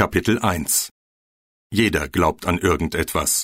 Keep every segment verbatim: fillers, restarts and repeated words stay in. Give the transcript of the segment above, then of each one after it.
Kapitel eins. Jeder glaubt an irgendetwas.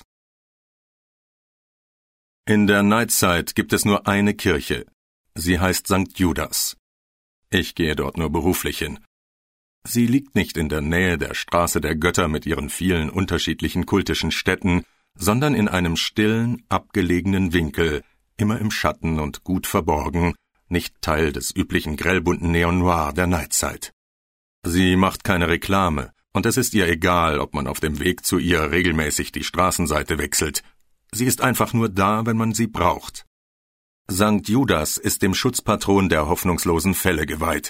In der Nightside gibt es nur eine Kirche. Sie heißt Sankt Judas. Ich gehe dort nur beruflich hin. Sie liegt nicht in der Nähe der Straße der Götter mit ihren vielen unterschiedlichen kultischen Stätten, sondern in einem stillen, abgelegenen Winkel, immer im Schatten und gut verborgen, nicht Teil des üblichen grellbunten Neon Noir der Nightside. Sie macht keine Reklame, und es ist ihr egal, ob man auf dem Weg zu ihr regelmäßig die Straßenseite wechselt. Sie ist einfach nur da, wenn man sie braucht. Sankt Judas ist dem Schutzpatron der hoffnungslosen Fälle geweiht.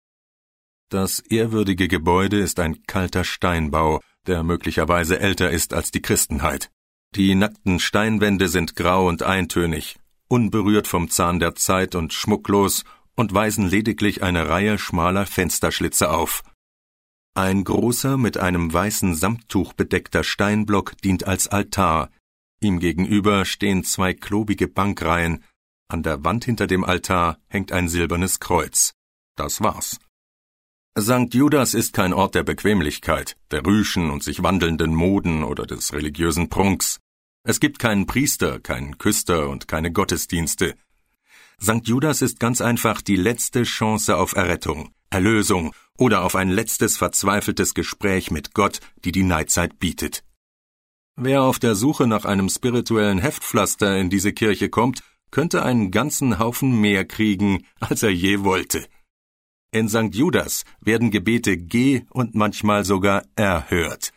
Das ehrwürdige Gebäude ist ein kalter Steinbau, der möglicherweise älter ist als die Christenheit. Die nackten Steinwände sind grau und eintönig, unberührt vom Zahn der Zeit und schmucklos und weisen lediglich eine Reihe schmaler Fensterschlitze auf. Ein großer, mit einem weißen Samttuch bedeckter Steinblock dient als Altar. Ihm gegenüber stehen zwei klobige Bankreihen. An der Wand hinter dem Altar hängt ein silbernes Kreuz. Das war's. Sankt Judas ist kein Ort der Bequemlichkeit, der Rüschen und sich wandelnden Moden oder des religiösen Prunks. Es gibt keinen Priester, keinen Küster und keine Gottesdienste. Sankt Judas ist ganz einfach die letzte Chance auf Errettung, Erlösung oder auf ein letztes verzweifeltes Gespräch mit Gott, die die Nightside bietet. Wer auf der Suche nach einem spirituellen Heftpflaster in diese Kirche kommt, könnte einen ganzen Haufen mehr kriegen, als er je wollte. In Sankt Judas werden Gebete ge- und manchmal sogar erhört.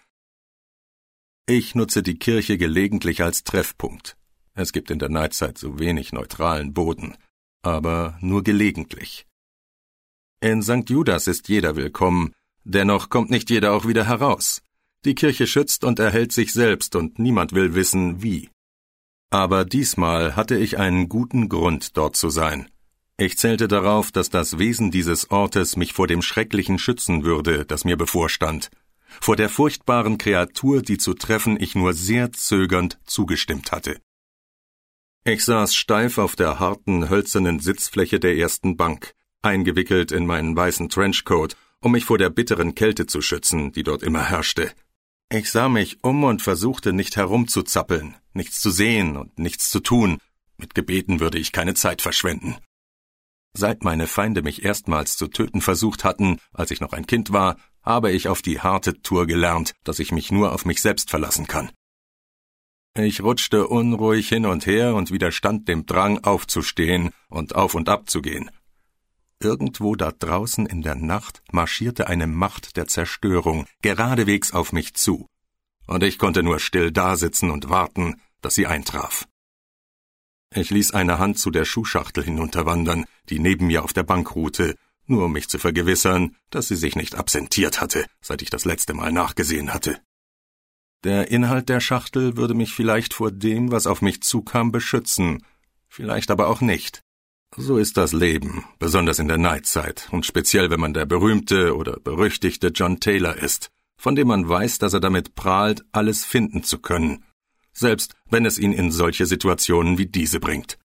Ich nutze die Kirche gelegentlich als Treffpunkt. Es gibt in der Nightside so wenig neutralen Boden, aber nur gelegentlich. In Sankt Judas ist jeder willkommen, dennoch kommt nicht jeder auch wieder heraus. Die Kirche schützt und erhält sich selbst und niemand will wissen, wie. Aber diesmal hatte ich einen guten Grund, dort zu sein. Ich zählte darauf, dass das Wesen dieses Ortes mich vor dem Schrecklichen schützen würde, das mir bevorstand, vor der furchtbaren Kreatur, die zu treffen ich nur sehr zögernd zugestimmt hatte. Ich saß steif auf der harten, hölzernen Sitzfläche der ersten Bank, eingewickelt in meinen weißen Trenchcoat, um mich vor der bitteren Kälte zu schützen, die dort immer herrschte. Ich sah mich um und versuchte nicht herumzuzappeln, nichts zu sehen und nichts zu tun. Mit Gebeten würde ich keine Zeit verschwenden. Seit meine Feinde mich erstmals zu töten versucht hatten, als ich noch ein Kind war, habe ich auf die harte Tour gelernt, dass ich mich nur auf mich selbst verlassen kann. Ich rutschte unruhig hin und her und widerstand dem Drang, aufzustehen und auf und ab zu gehen. Irgendwo da draußen in der Nacht marschierte eine Macht der Zerstörung geradewegs auf mich zu, und ich konnte nur still dasitzen und warten, dass sie eintraf. Ich ließ eine Hand zu der Schuhschachtel hinunterwandern, die neben mir auf der Bank ruhte, nur um mich zu vergewissern, dass sie sich nicht absentiert hatte, seit ich das letzte Mal nachgesehen hatte. Der Inhalt der Schachtel würde mich vielleicht vor dem, was auf mich zukam, beschützen, vielleicht aber auch nicht. So ist das Leben, besonders in der Nightside und speziell, wenn man der berühmte oder berüchtigte John Taylor ist, von dem man weiß, dass er damit prahlt, alles finden zu können, selbst wenn es ihn in solche Situationen wie diese bringt.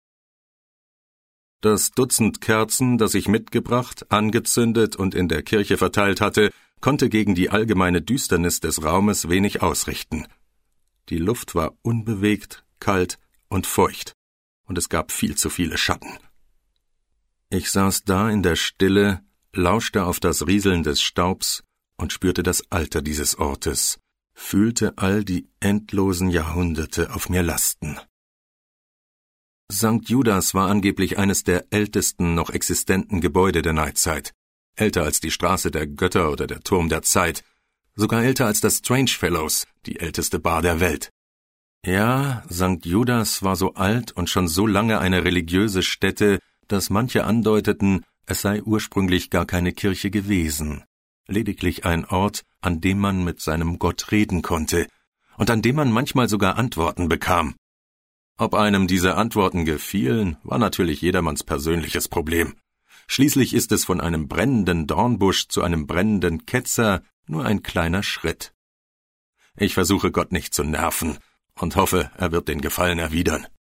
Das Dutzend Kerzen, das ich mitgebracht, angezündet und in der Kirche verteilt hatte, konnte gegen die allgemeine Düsternis des Raumes wenig ausrichten. Die Luft war unbewegt, kalt und feucht, und es gab viel zu viele Schatten. Ich saß da in der Stille, lauschte auf das Rieseln des Staubs und spürte das Alter dieses Ortes, fühlte all die endlosen Jahrhunderte auf mir lasten. Sankt Judas war angeblich eines der ältesten noch existenten Gebäude der Nightside, älter als die Straße der Götter oder der Turm der Zeit, sogar älter als das Strangefellows, die älteste Bar der Welt. Ja, Sankt Judas war so alt und schon so lange eine religiöse Stätte, dass manche andeuteten, es sei ursprünglich gar keine Kirche gewesen, lediglich ein Ort, an dem man mit seinem Gott reden konnte und an dem man manchmal sogar Antworten bekam. Ob einem diese Antworten gefielen, war natürlich jedermanns persönliches Problem. Schließlich ist es von einem brennenden Dornbusch zu einem brennenden Ketzer nur ein kleiner Schritt. Ich versuche Gott nicht zu nerven und hoffe, er wird den Gefallen erwidern.